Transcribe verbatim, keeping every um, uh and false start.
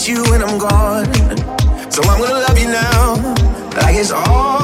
miss you when I'm gone. So I'm gonna love you now, like it's all